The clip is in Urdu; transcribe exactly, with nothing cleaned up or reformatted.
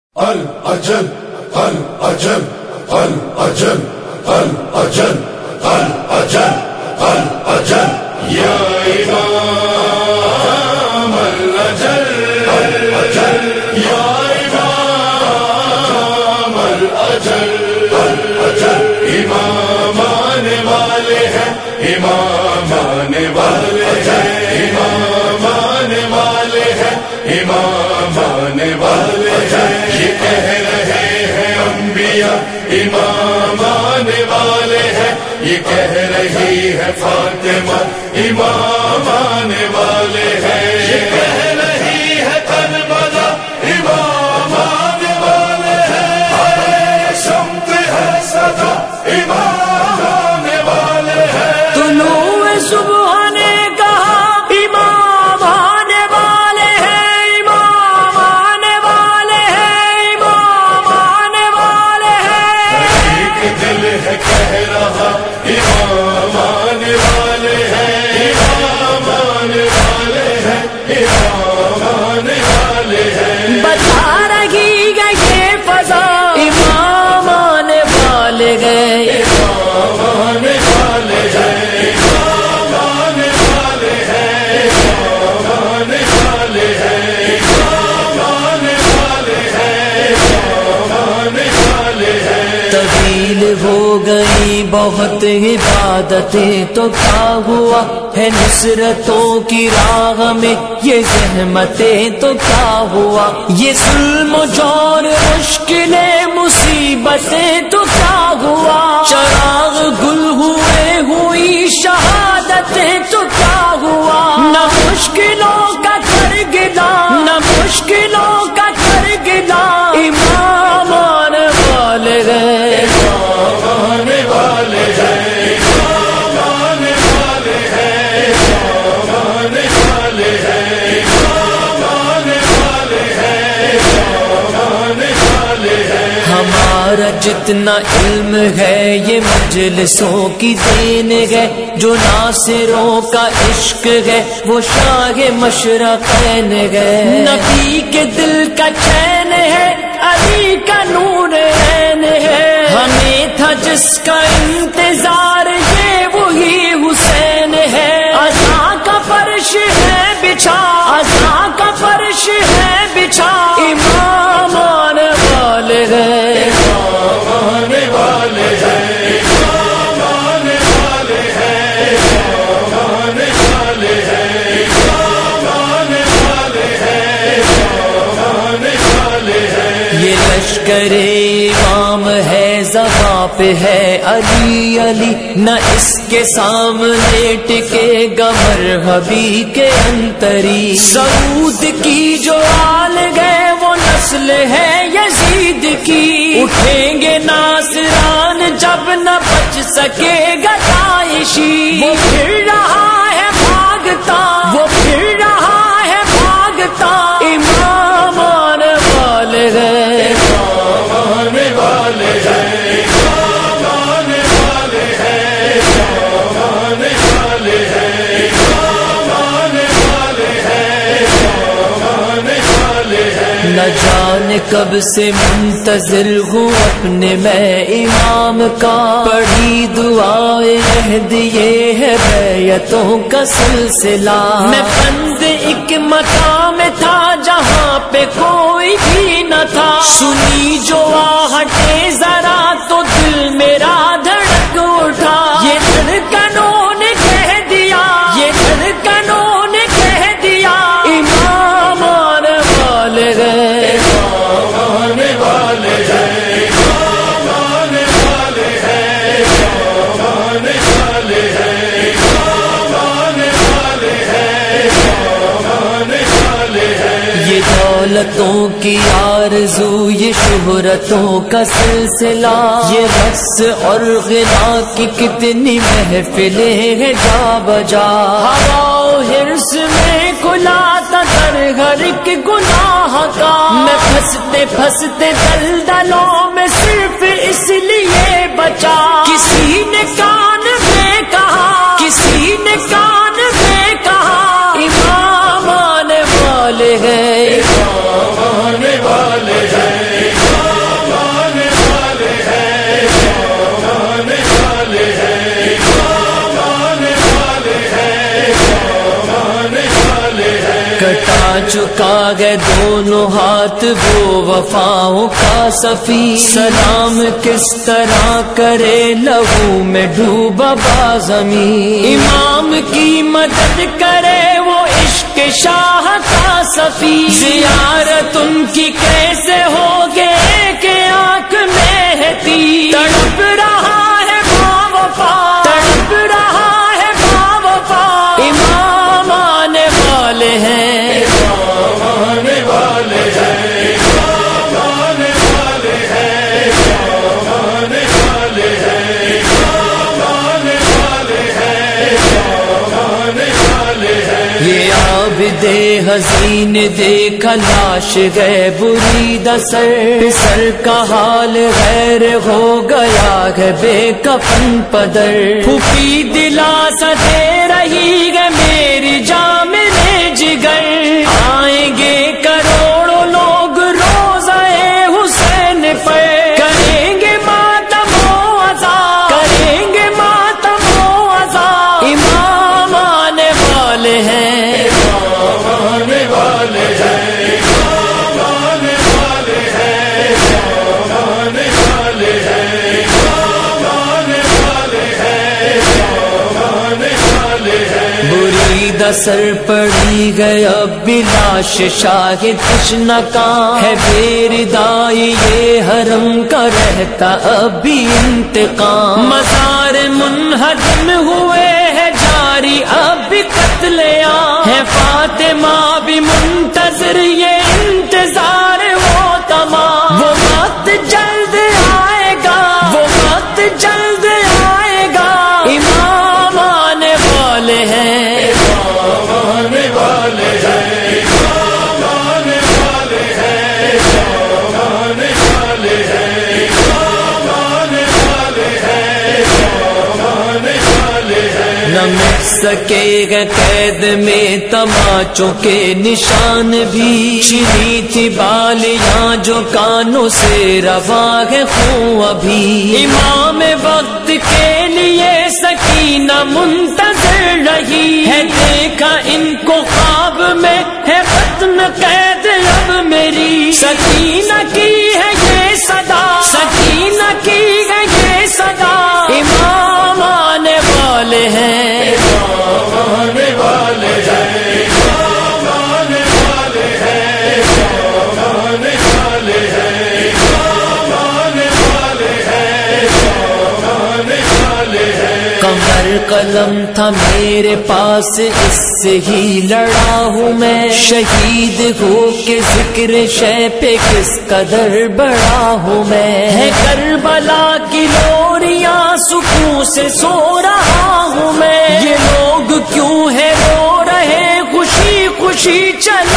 الأجل الأجل الأجل الأجل الأجل الأجل يا إمام الأجل الأجل يا إمام الأجل الأجل إمام آنے والے ہیں إمام آنے والے ہیں إمام آنے والے ہیں إمام آنے والے ہیں یہ کہہ رہے ہیں انبیاء امام آنے والے ہیں یہ کہہ رہی ہے فاطمہ امام آنے والے ہیں یہ کہہ رہی ہے کربلا امام آنے والے ہیں شمت ہے صدا امام آنے والے ہیں طلوع صبح نے کہا امام آنے والے ہیں امام آنے والے ہیں امام آنے والے ہیں ایک دل ہے کہہ رہا امام آنے والے ہیں امام آنے والے ہیں امام آنے والے ہیں بتا رہی ہے یہ فضا امام آنے والے گئے امام آنے والے ہیں امام آنے والے ہیں امام آنے والے ہیں امام آنے والے ہیں امام آنے والے ہیں طویل ہو گئی بہت عبادتیں تو کیا ہوا ہے نصرتوں کی راہ میں یہ زحمتیں تو کیا ہوا یہ ظلم و جور مشکلیں مصیبتیں تو کیا ہوا چراغ گل ہوئے ہوئی شہادتیں تو کیا ہوا نہ مشکلوں کا کر گلا نہ مشکلوں کا کر گلا امام آنے والے گئے امام آنے والے ہیں امام آنے والے ہیں امام آنے والے ہیں امام آنے والے ہیں امام آنے والے ہیں ہمارا جتنا علم ہے یہ مجلسوں کی دین ہے جو ناصروں کا عشق ہے وہ شاہ مشرقین ہے نبی کے دل کا چین ہے علی کا نور عین ہے ہمیں تھا جس کا انتظار یہ وہی حسین ہے عزا کا فرش ہے بچھا عزا کا فرش ہے بچھا امام آنے والے گئے امام آنے والے ہیں امام آنے والے ہیں امام آنے والے ہیں امام آنے والے ہیں امام آنے والے ہیں یہ لشکر امام ہے زباں پہ ہے علی علی نہ اس کے سامنے ٹکے گا مرحبی کے انتری سعود کی جو آل گئے وہ نسل ہے یزید کی اٹھیں گے ناصران جب نہ بچ سکے گا عائشی وہ پھر رہا ہے بھاگتا وہ پھر رہا ہے بھاگتا امام آنے والے گئے امام آنے والے ہیں امام آنے والے ہیں امام آنے والے ہیں امام آنے والے ہیں امام آنے والے ہیں نہ جانے کب سے منتظر ہوں اپنے میں امام کا پڑھی دعائے عہد یہ ہے بیعتوں کا سلسلہ میں بند ایک مقام تھا جہاں پہ کوئی بھی نہ تھا سنی جو آہٹے ذرا تو دل میرا دھڑک اٹھا یہ دھڑکنوں نے کہہ دیا یہ دھڑکنوں نے کہہ دیا امام آنے والے گئے امام آنے والے ہیں امام آنے والے ہیں امام آنے والے ہیں امام آنے والے ہیں امام آنے والے ہیں یہ دولتوں کی آرزو یہ شہرتوں کا سلسلہ یہ رقص اور غنا کی کتنی محفلیں ہیں جا بجا ہوا و حرص میں کھلا تھا در ہر ایک گناہ کا میں پھنستے پھنستے دلدلوں میں صرف اس لیے بچا کسی نے کان میں کہا کسی نے کان میں کہا امام آنے والے ہیں امام آنے والے ہیں چکا ہے دونوں ہاتھ وہ وفاؤں کا صفی، سلام کس طرح کرے لہو میں ڈوبا بازمی، امام کی مدد کرے وہ عشق شاہ کا صفی، زیارت ان کی کیسے ہوگے کہ آنکھ میں ہے تیر، تڑپ رہا ہے با وفا، تڑپ رہا ہے با وفا، امام آنے والے ہیں، امام آنے والے ہیں، امام آنے والے ہیں، امام آنے والے ہیں، امام آنے والے ہیں، امام آنے والے ہیں۔ یہ عابد حزین دیکھا لاش گئے بریدہ سر، سر کا حال غیر ہو گیا ہے بے کفن پدر، پھوپھی دلاسا دے رہی ہے میری جان میں جگر، آئیں گے کروڑوں لوگ روزہ حسین پر، کریں گے ماتم و عزا، کریں گے ماتم و عزا، امام آنے والے ہیں، آنے والے ہیں، آنے والے ہیں، آنے والے ہیں، آنے والے ہیں، آنے والے ہیں۔ بریدہ سر پڑی گئے اب بھی لاش شاہد تشنہ کا ہے، بیردائی یہ حرم کا رہتا اب بھی انتقام، مزار منہدم ہوئے ہے جاری اب بھی قتل عام ہے، فاطمہ بھی منتظر یہ انتظار وہ تمام، وہ وقت جلد آئے گا، وہ وقت جلد آئے گا، امام آنے والے ہیں، آنے والے ہیں، آنے والے ہیں، آنے والے ہیں، آنے والے ہیں، آنے والے ہیں۔ نہ مٹ سکے گا قید میں تماچوں کے نشان بھی، چلی تھی بالیاں جو کانوں سے روا ہے خون ابھی، امام وقت کے لیے سکینہ منتظر رہی ہے، دیکھا ان کو خواب میں ہے ختم قید اب میری، سکینہ کی ہے یہ صدا، سکینہ کی ہے یہ صدا، امام آنے والے ہیں، آنے والے ہیں، آنے والے ہیں، آنے والے ہیں، آنے والے ہیں، آنے والے ہیں۔ کمر قلم تھا میرے پاس اس سے ہی لڑا ہوں میں، شہید ہو کے ذکر شے پہ کس قدر بڑا ہوں میں، ہے کربلا کی لوریاں سکون سے سو رہا ہوں میں، یہ لوگ کیوں ہے رو رہے خوشی خوشی چل